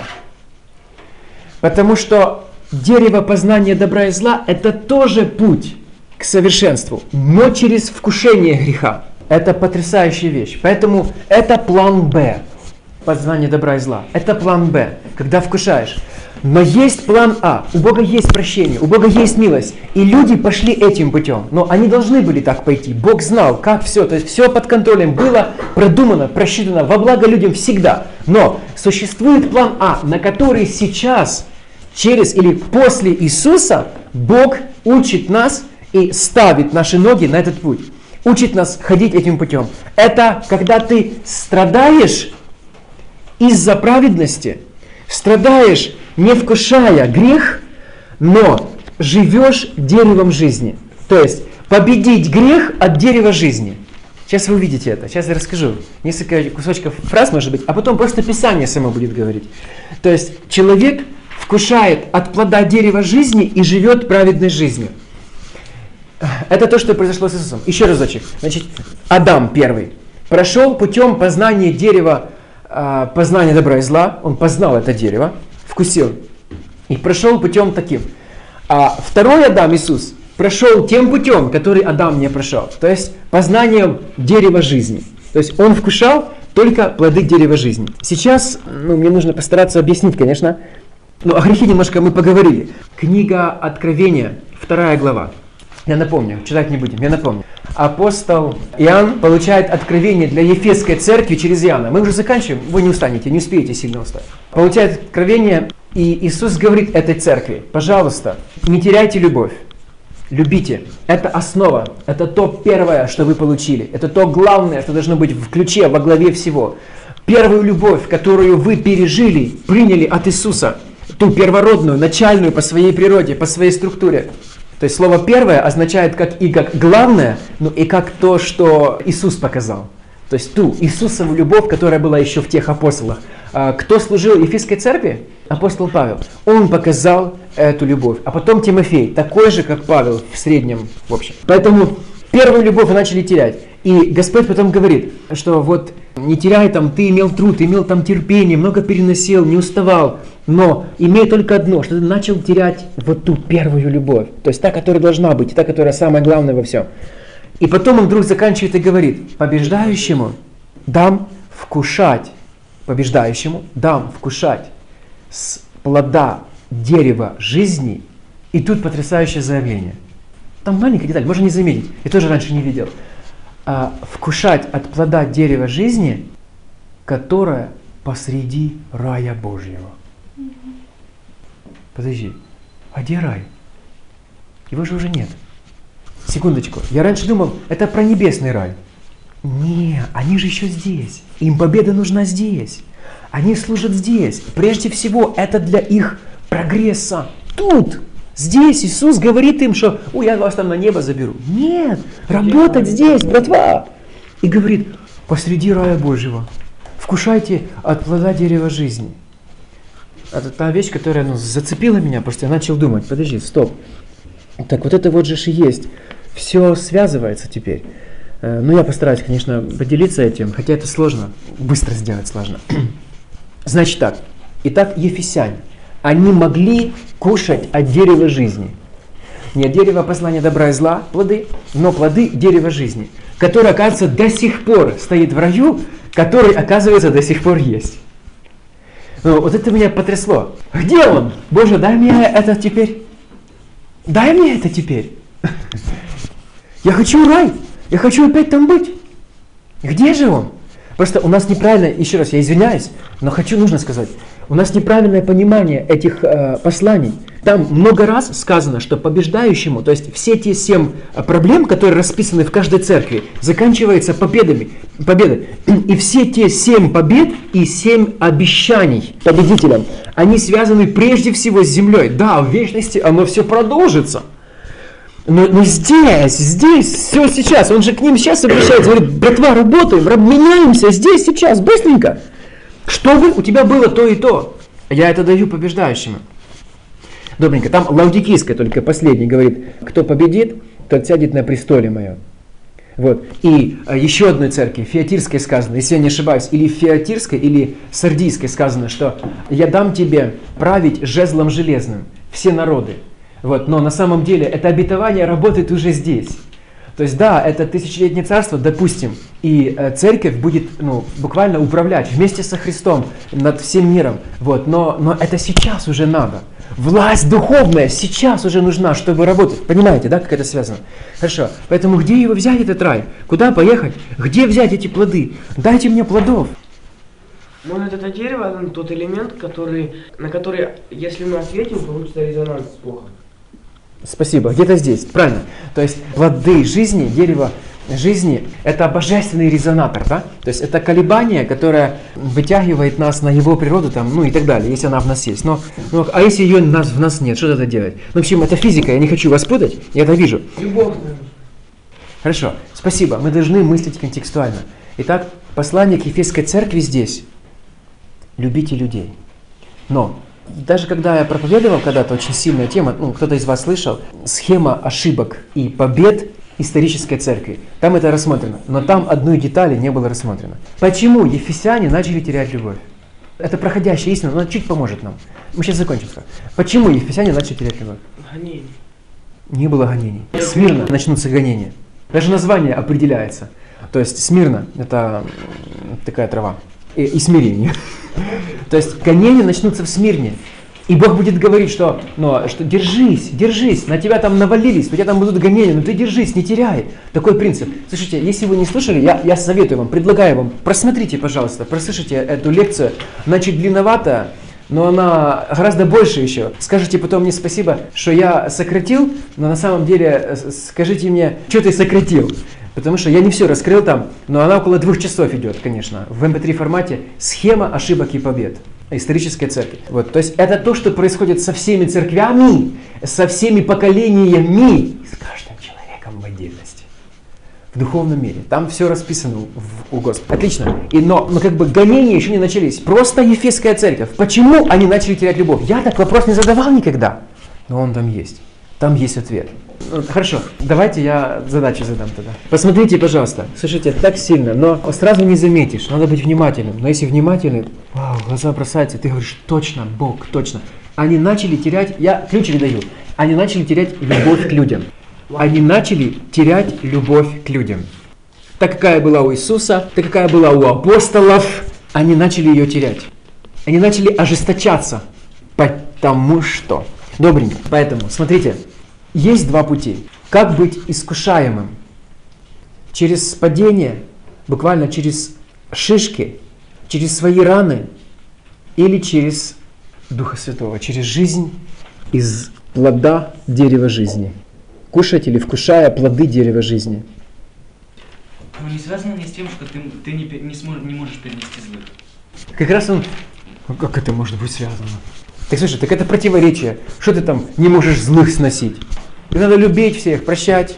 Потому что дерево познания добра и зла – это тоже путь к совершенству, но через вкушение греха. Это потрясающая вещь. Поэтому это план Б. Познание добра и зла. Это план Б, когда вкушаешь. Но есть план А. У Бога есть прощение, у Бога есть милость. И люди пошли этим путем. Но они должны были так пойти. Бог знал, как все. То есть все под контролем было продумано, просчитано во благо людям всегда. Но существует план А, на который сейчас, через или после Иисуса, Бог учит нас и ставит наши ноги на этот путь. Учит нас ходить этим путем. Это когда ты страдаешь из-за праведности, страдаешь, не вкушая грех, но живешь деревом жизни. То есть победить грех от дерева жизни. Сейчас вы увидите это. Сейчас я расскажу несколько кусочков фраз, может быть, а потом просто Писание само будет говорить. То есть человек вкушает от плода дерева жизни и живет праведной жизнью. Это то, что произошло с Иисусом. Еще разочек. Значит, Адам первый прошел путем познания дерева, познания добра и зла. Он познал это дерево, вкусил. И прошел путем таким. А второй Адам, Иисус, прошел тем путем, который Адам не прошел. То есть познанием дерева жизни. То есть он вкушал только плоды дерева жизни. Сейчас мне нужно постараться объяснить, конечно. Но о грехе немножко мы поговорили. Книга Откровения, 2 глава. Я напомню, читать не будем, я напомню. Апостол Иоанн получает откровение для Ефесской церкви через Иоанна. Мы уже заканчиваем, вы не устанете, не успеете сильно устать. Получает откровение, и Иисус говорит этой церкви: пожалуйста, не теряйте любовь, любите. Это основа, это то первое, что вы получили. Это то главное, что должно быть в ключе, во главе всего. Первую любовь, которую вы пережили, приняли от Иисуса, ту первородную, начальную по своей природе, по своей структуре. То есть слово первое означает как главное, ну и как то, что Иисус показал. То есть ту Иисусову любовь, которая была еще в тех апостолах. Кто служил Ефесской церкви? Апостол Павел. Он показал эту любовь. А потом Тимофей, такой же, как Павел в среднем, в общем. Поэтому первую любовь начали терять. И Господь потом говорит, что вот не теряй там, ты имел труд, имел там терпение, много переносил, не уставал. Но имей только одно, что ты начал терять вот ту первую любовь. То есть та, которая должна быть, та, которая самая главная во всем. И потом он вдруг заканчивает и говорит, побеждающему дам вкушать с плода дерева жизни. И тут потрясающее заявление. Там маленькая деталь, можно не заметить, я тоже раньше не видел. Вкушать от плода дерева жизни, которое посреди рая Божьего. Подожди, а где рай? Его же уже нет. Секундочку, я раньше думал, это про небесный рай. Не, они же еще здесь. Им победа нужна здесь. Они служат здесь. Прежде всего, это для их прогресса. Тут, здесь Иисус говорит им, что я вас там на небо заберу. Нет, работать здесь, братва. И говорит, посреди рая Божьего вкушайте от плода дерева жизни. Это та вещь, которая зацепила меня, просто я начал думать, подожди, стоп. Так вот это вот же и есть. Все связывается теперь. Ну, я постараюсь, конечно, поделиться этим, хотя это сложно, быстро сделать сложно. Значит так, итак, ефесяне, они могли кушать от дерева жизни. Не от дерева познания добра и зла, плоды, но плоды дерева жизни, которое, оказывается, до сих пор стоит в раю, который, оказывается, до сих пор есть. Ну, вот это меня потрясло. Где он? Боже, дай мне это теперь. Дай мне это теперь. Я хочу рай. Я хочу опять там быть. Где же он? Просто у нас неправильно, еще раз, я извиняюсь, но нужно сказать, у нас неправильное понимание этих посланий. Там много раз сказано, что побеждающему, то есть все те 7 проблем, которые расписаны в каждой церкви, заканчиваются победой. И все те 7 побед и 7 обещаний победителям, они связаны прежде всего с землей. Да, в вечности оно все продолжится. Но здесь, все сейчас, он же к ним сейчас обращается, говорит, братва, работаем, меняемся здесь, сейчас, быстренько. Чтобы у тебя было то и то. Я это даю побеждающему. Добренько, там Лаудикийская только последний говорит, кто победит, тот сядет на престоле моем. Вот. И еще одной церкви, Фиатирской сказано, если я не ошибаюсь, или Фиатирской, или Сардийской сказано, что я дам тебе править жезлом железным все народы. Вот, но на самом деле это обетование работает уже здесь. То есть да, это тысячелетнее царство, допустим, и церковь будет буквально управлять вместе со Христом над всем миром. Вот, но это сейчас уже надо. Власть духовная сейчас уже нужна, чтобы работать. Понимаете, да, как это связано? Хорошо, поэтому где его взять, этот рай? Куда поехать? Где взять эти плоды? Дайте мне плодов. Может, это дерево, тот элемент, на который, если мы ответим, получится резонанс с Богом. Спасибо, где-то здесь, правильно. То есть плоды жизни, дерево жизни, это божественный резонатор, да? То есть это колебание, которое вытягивает нас на его природу, и так далее, если она в нас есть. А если ее в нас нет, что тогда делать? В общем, это физика, я не хочу вас путать, я это вижу. Любовь. Хорошо, спасибо, мы должны мыслить контекстуально. Итак, послание к Ефесской церкви здесь. Любите людей. Но даже когда я проповедовал когда-то, очень сильная тема, кто-то из вас слышал, схема ошибок и побед исторической церкви. Там это рассмотрено, но там одной детали не было рассмотрено. Почему ефесяне начали терять любовь? Это проходящая истина, но она чуть поможет нам. Мы сейчас закончим. Почему ефесяне начали терять любовь? Гонений. Не было гонений. Смирно начнутся гонения. Даже название определяется. То есть Смирно – это такая трава. И смирение. То есть гонения начнутся в Смирне. И Бог будет говорить, что держись, на тебя там навалились, у тебя там будут гонения, но ты держись, не теряй. Такой принцип. Слушайте, если вы не слушали, я советую вам, предлагаю вам, просмотрите, пожалуйста, прослушайте эту лекцию. Она чуть длинновата, но она гораздо больше еще. Скажите потом мне спасибо, что я сократил, но на самом деле скажите мне, что ты сократил. Потому что я не все раскрыл там, но она около 2 часов идет, конечно, в MP3 формате «Схема ошибок и побед». историческая церковь. Вот. То есть это то, что происходит со всеми церквями, со всеми поколениями, с каждым человеком в отдельности. В духовном мире. Там все расписано у Господа. Отлично. Но как бы гонения еще не начались. Просто Ефесская церковь. Почему они начали терять любовь? Я так вопрос не задавал никогда. Но он там есть. Там есть ответ. Хорошо, давайте я задачу задам тогда. Посмотрите, пожалуйста. Слушайте, так сильно, но сразу не заметишь. Надо быть внимательным. Но если внимательный, вау, глаза бросаются, ты говоришь, точно, Бог, точно. Они начали терять, я ключ даю, они начали терять любовь к людям. Они начали терять любовь к людям. Так какая была у Иисуса, так какая была у апостолов, они начали ее терять. Они начали ожесточаться, потому что... Добренько. Поэтому, смотрите, есть два пути. Как быть искушаемым? Через падение, буквально через шишки, через свои раны или через Духа Святого, через жизнь из плода дерева жизни. Кушать или вкушая плоды дерева жизни. Но не связано ли с тем, что ты не можешь перенести злых? Как раз он... Как это может быть связано? Так слушай, так это противоречие. Что ты там не можешь злых сносить? И надо любить всех, прощать.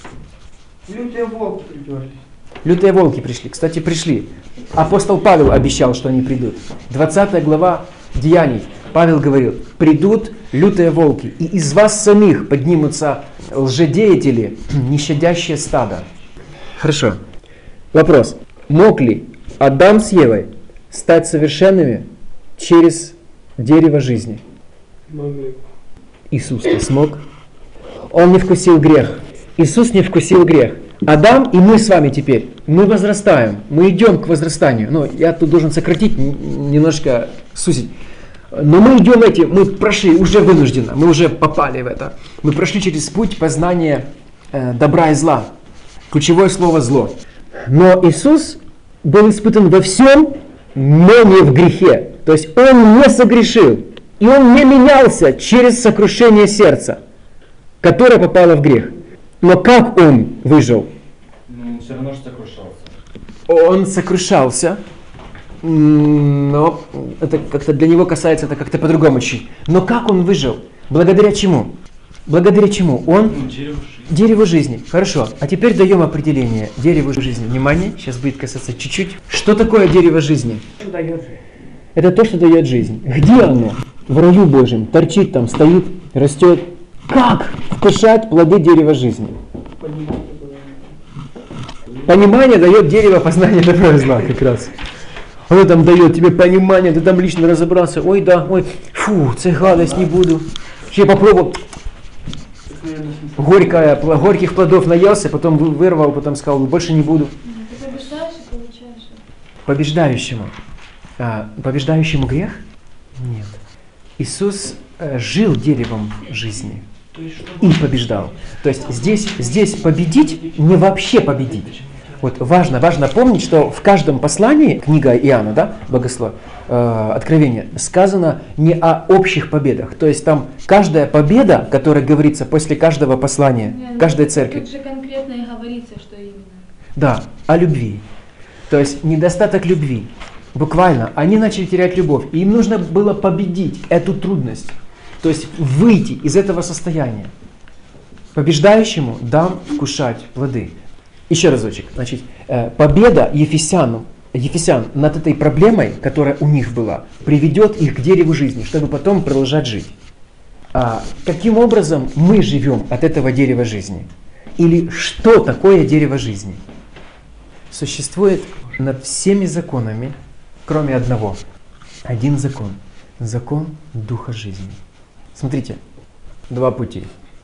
Лютые волки придёрли. Лютые волки пришли. Кстати, пришли. Апостол Павел обещал, что они придут. 20 глава Деяний. Павел говорил, придут лютые волки, и из вас самих поднимутся лжедеятели, нещадящее стадо. Хорошо. Вопрос. Мог ли Адам с Евой стать совершенными через дерево жизни? Могли. Иисус-то смог. Он не вкусил грех. Иисус не вкусил грех. Адам и мы с вами теперь, мы возрастаем, мы идем к возрастанию. Ну, я тут должен сократить, немножко сузить. Но мы идем мы прошли уже вынужденно, мы уже попали в это. Мы прошли через путь познания добра и зла. Ключевое слово зло. Но Иисус был испытан во всем, но не в грехе. То есть Он не согрешил. И Он не менялся через сокрушение сердца, которое попало в грех. Но как Он выжил? Ну, все равно же сокрушался. Он сокрушался, но это как-то для него касается, это как-то по-другому чуть. Но как Он выжил? Благодаря чему? Благодаря чему? Он дереву жизни. Хорошо. А теперь даем определение дереву жизни. Внимание, сейчас будет касаться чуть-чуть. Что такое дерево жизни? Что дает жизнь? Это то, что дает жизнь. Где оно? В раю Божьем. Торчит там, стоит, растет. Как вкушать плоды дерева жизни? Понимание дает дерево познания добра и зла как раз. Оно там дает тебе понимание, ты там лично разобрался. Ой, да, ой, фу, це гадость не буду. Я попробовал. Горьких плодов наелся, потом вырвал, потом сказал, больше не буду. Ты побеждаешь и получаешь. Побеждающему. Побеждающему грех? Нет. Иисус жил деревом жизни и побеждал. То есть здесь победить, не вообще победить. Вот важно помнить, что в каждом послании, книга Иоанна, да, Богослов, Откровение, сказано не о общих победах. То есть там каждая победа, которая говорится после каждого послания, каждой церкви. Тут же конкретно и говорится, что именно. Да, о любви. То есть недостаток любви. Буквально, они начали терять любовь, и им нужно было победить эту трудность. То есть выйти из этого состояния. Побеждающему дам вкушать плоды. Еще разочек. Значит, победа Ефесян над этой проблемой, которая у них была, приведет их к дереву жизни, чтобы потом продолжать жить. Каким образом мы живем от этого дерева жизни? Или что такое дерево жизни? Существует над всеми законами, кроме одного. Один закон. Закон Духа жизни. Смотрите, два пути.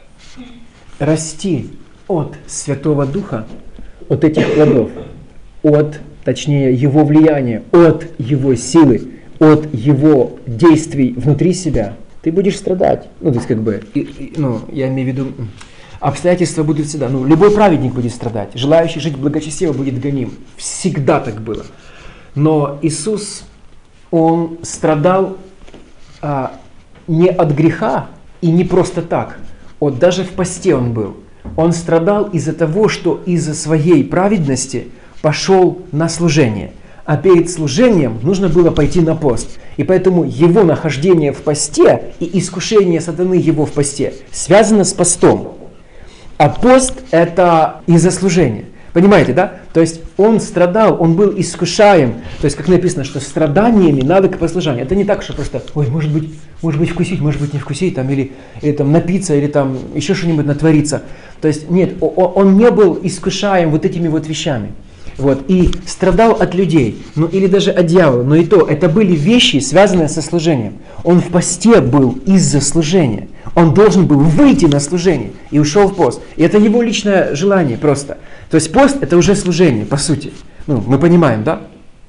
Расти от Святого Духа, от этих плодов, точнее Его влияния, от Его силы, от Его действий внутри себя, ты будешь страдать. Ну, то есть я имею в виду, обстоятельства будут всегда. Любой праведник будет страдать, желающий жить благочестиво будет гоним. Всегда так было. Но Иисус, Он страдал не от греха и не просто так. Даже в посте Он был. Он страдал из-за того, что из-за своей праведности пошел на служение. а перед служением нужно было пойти на пост. И поэтому его нахождение в посте и искушение сатаны его в посте связано с постом. А пост – это из-за служения. Понимаете, да? То есть он страдал, он был искушаем. То есть, как написано, что страданиями надо к послушанию. Это не так, что просто, ой, может быть вкусить, может быть не вкусить, там, или там напиться, или там еще что-нибудь натвориться. То есть, нет, он не был искушаем вот этими вот вещами. Вот, и страдал от людей, ну или даже от дьявола, но и то, это были вещи, связанные со служением. Он в посте был из-за служения. Он должен был выйти на служение и ушел в пост. И это его личное желание просто. То есть пост это уже служение, по сути. Ну, мы понимаем, да?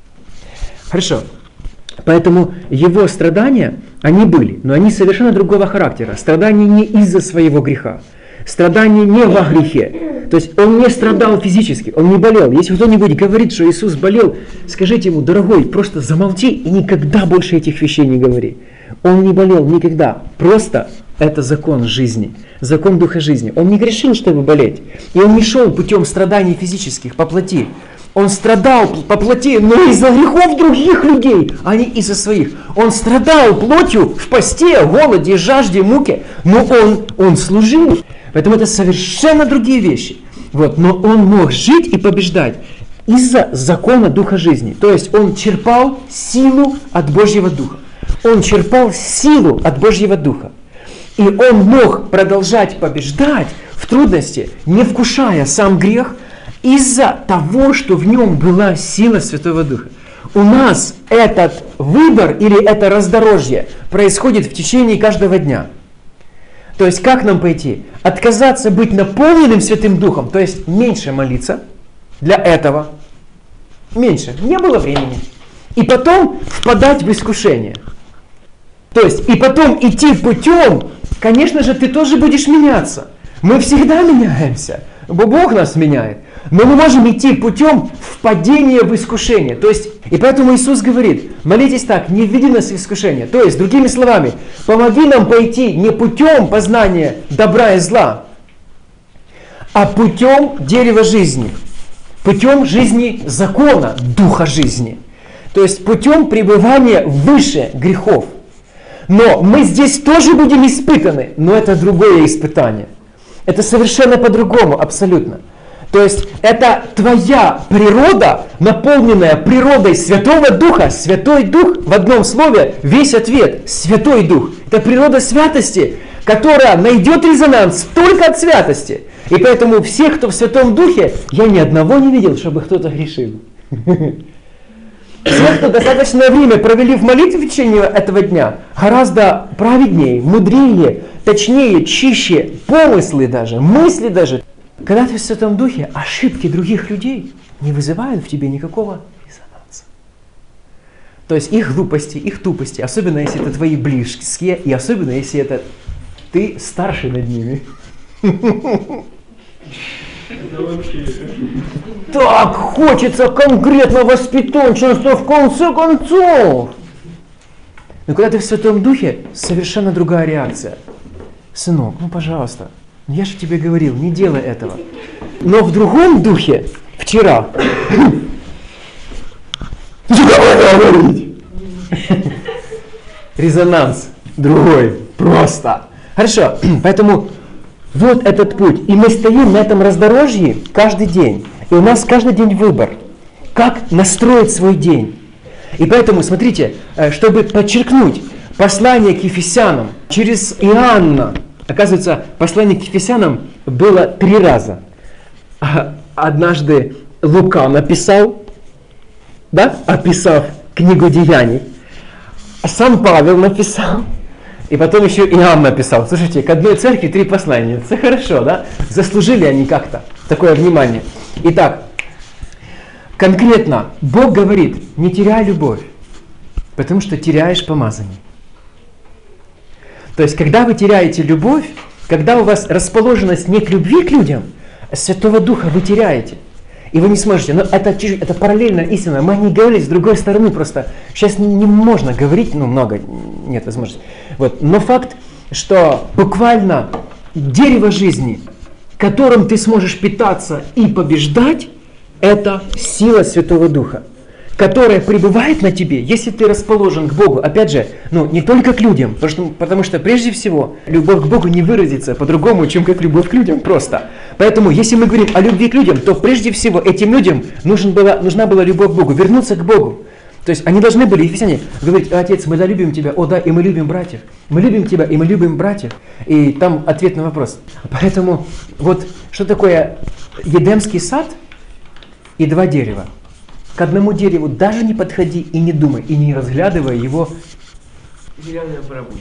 Хорошо. Поэтому его страдания, они были, но они совершенно другого характера. Страдания не из-за своего греха. Страдания не во грехе. То есть он не страдал физически, он не болел. Если кто-нибудь говорит, что Иисус болел, скажите ему, дорогой, просто замолчи и никогда больше этих вещей не говори. Он не болел никогда. Просто это закон жизни, закон Духа жизни. Он не грешил, чтобы болеть. И он не шел путем страданий физических по плоти. Он страдал по плоти, но из-за грехов других людей, а не из-за своих. Он страдал плотью в посте, голоде, жажде, муке, но он служил. Поэтому это совершенно другие вещи. Вот. Но он мог жить и побеждать из-за закона Духа жизни. То есть он черпал силу от Божьего Духа. Он черпал силу от Божьего Духа. И он мог продолжать побеждать в трудности, не вкушая сам грех, из-за того, что в нем была сила Святого Духа. У нас этот выбор или это раздорожье происходит в течение каждого дня. То есть как нам пойти? Отказаться быть наполненным Святым Духом, то есть меньше молиться для этого. Меньше. Не было времени. И потом впадать в искушение. То есть и потом идти путем, конечно же, ты тоже будешь меняться. Мы всегда меняемся. Бог нас меняет. Но мы можем идти путем впадения в искушение. То есть, и поэтому Иисус говорит, молитесь так, не введи нас в искушение. То есть, другими словами, помоги нам пойти не путем познания добра и зла, а путем дерева жизни. Путем жизни закона, духа жизни. То есть, путем пребывания выше грехов. Но мы здесь тоже будем испытаны, но это другое испытание. Это совершенно по-другому, абсолютно. То есть это твоя природа, наполненная природой Святого Духа. Святой Дух, в одном слове, весь ответ. Святой Дух. Это природа святости, которая найдет резонанс только от святости. И поэтому всех, кто в Святом Духе, я ни одного не видел, чтобы кто-то грешил. Все, кто достаточное время провели в молитве в течение этого дня, гораздо праведнее, мудрее, точнее, чище, помыслы даже, мысли даже. Когда ты в Святом Духе, ошибки других людей не вызывают в тебе никакого резонанса. То есть их глупости, их тупости, особенно если это твои близкие, и особенно если это ты старше над ними. Это вообще... Так хочется конкретно воспитательства в конце концов. Но когда ты в Святом Духе, совершенно другая реакция. Сынок, ну пожалуйста, я же тебе говорил, не делай этого. Но в другом духе, вчера, резонанс другой, просто. Хорошо, поэтому вот этот путь. И мы стоим на этом раздорожье каждый день. И у нас каждый день выбор, как настроить свой день. И поэтому, смотрите, чтобы подчеркнуть послание к Ефесянам через Иоанна, оказывается, послание к Ефесянам было 3 раза. Однажды Лука написал, да, описав книгу Деяний. Сам Павел написал. И потом еще Иоанн написал. Слушайте, к одной церкви 3 послания. Это хорошо, да? Заслужили они как-то такое внимание. Итак, конкретно Бог говорит, не теряй любовь, потому что теряешь помазание. То есть, когда вы теряете любовь, когда у вас расположенность не к любви к людям, а Святого Духа вы теряете. И вы не сможете. Но это параллельная истина. Мы не говорили с другой стороны просто. Сейчас не можно говорить, много, нет возможности. Вот. Но факт, что буквально дерево жизни, которым ты сможешь питаться и побеждать, это сила Святого Духа. которая пребывает на тебе, если ты расположен к Богу, опять же, не только к людям, потому что прежде всего любовь к Богу не выразится по-другому, чем как любовь к людям просто. Поэтому, если мы говорим о любви к людям, то прежде всего этим людям нужна была любовь к Богу, вернуться к Богу. То есть они должны были, ефесяне, говорить: Отец, мы любим Тебя, о да, и мы любим братьев. Мы любим Тебя, и мы любим братьев. И там ответ на вопрос. Поэтому вот что такое Едемский сад и два дерева. К одному дереву даже не подходи и не думай, и не разглядывай его. Деревянная барабулька.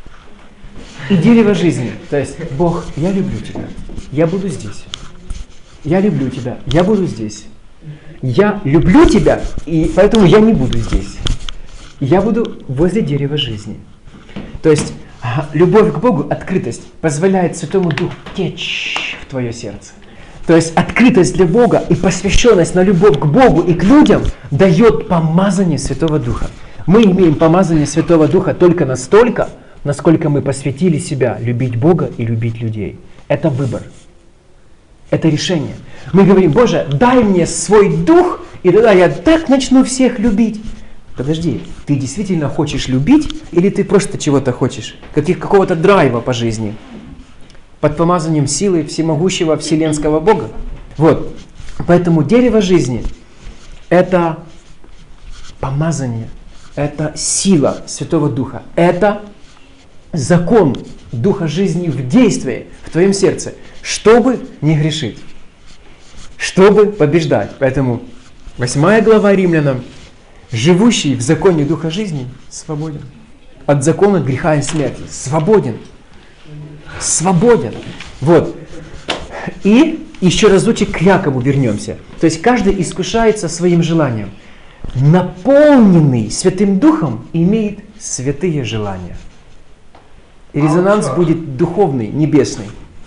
И дерево жизни. То есть, Бог, я люблю Тебя, я буду здесь. Я люблю Тебя, я буду здесь. Я люблю Тебя, и поэтому я не буду здесь. Я буду возле дерева жизни. То есть, любовь к Богу, открытость, позволяет Святому Духу течь в твое сердце. То есть, открытость для Бога и посвященность на любовь к Богу и к людям дает помазание Святого Духа. Мы имеем помазание Святого Духа только настолько, насколько мы посвятили себя любить Бога и любить людей. Это выбор. Это решение. Мы говорим: Боже, дай мне свой дух, и тогда я так начну всех любить. Подожди, ты действительно хочешь любить, или ты просто чего-то хочешь? Какого-то драйва по жизни? Под помазанием силы всемогущего вселенского Бога? Вот. Поэтому дерево жизни – это помазание, это сила Святого Духа, это закон Духа жизни в действии в твоем сердце, чтобы не грешить, чтобы побеждать. Поэтому 8 глава Римлянам: живущий в законе Духа жизни свободен от закона греха и смерти. Свободен. Свободен. Вот. И еще разочек к Якову вернемся. То есть каждый искушается своим желанием. Наполненный Святым Духом имеет святые желания. И резонанс будет духовный, небесный.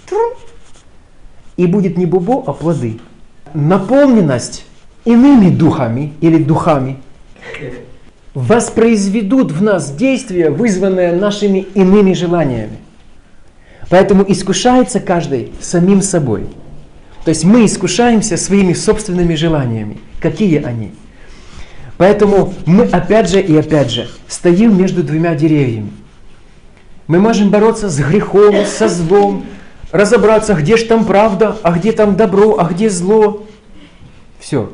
И будет не бубо, а плоды. Наполненность иными духами или духами воспроизведут в нас действия, вызванные нашими иными желаниями. Поэтому искушается каждый самим собой. То есть мы искушаемся своими собственными желаниями. Какие они? Поэтому мы опять же стоим между двумя деревьями. Мы можем бороться с грехом, со злом, разобраться, где же там правда, а где там добро, а где зло. Все.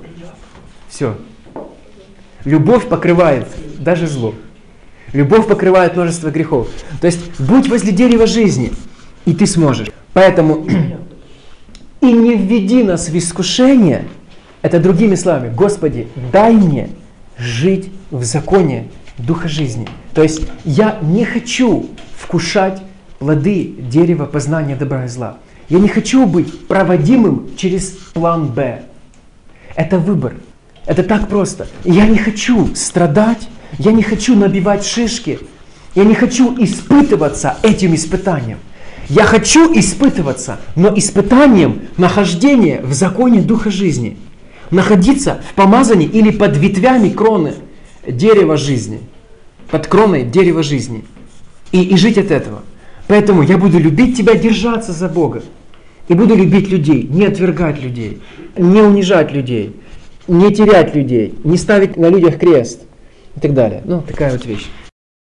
Любовь покрывает даже зло. Любовь покрывает множество грехов. То есть будь возле дерева жизни, и ты сможешь. Поэтому и не введи нас в искушение, это другими словами: Господи, дай мне жить в законе Духа жизни. То есть я не хочу вкушать плоды дерева познания добра и зла. Я не хочу быть проводимым через план Б. Это выбор. Это так просто. Я не хочу страдать, я не хочу набивать шишки, я не хочу испытываться этим испытанием. Я хочу испытываться, но испытанием нахождения в законе Духа жизни. Находиться в помазании или под ветвями кроны дерева жизни. Под кроной дерева жизни. И жить от этого. Поэтому я буду любить тебя, держаться за Бога. И буду любить людей, не отвергать людей, не унижать людей, не терять людей, не ставить на людях крест и так далее. Такая вот вещь.